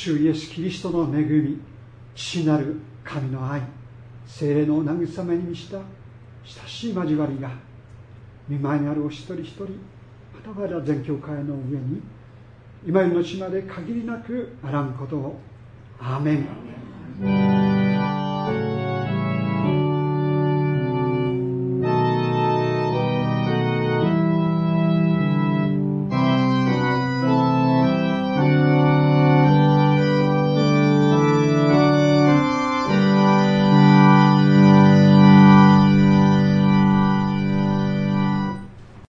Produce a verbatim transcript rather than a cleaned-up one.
主イエスキリストの恵み、父なる神の愛、聖霊の慰めに満ちた親しい交わりが御前にあるお一人一人、また我ら全教会の上に今よりのちまで限りなくあらんことを。アーメン。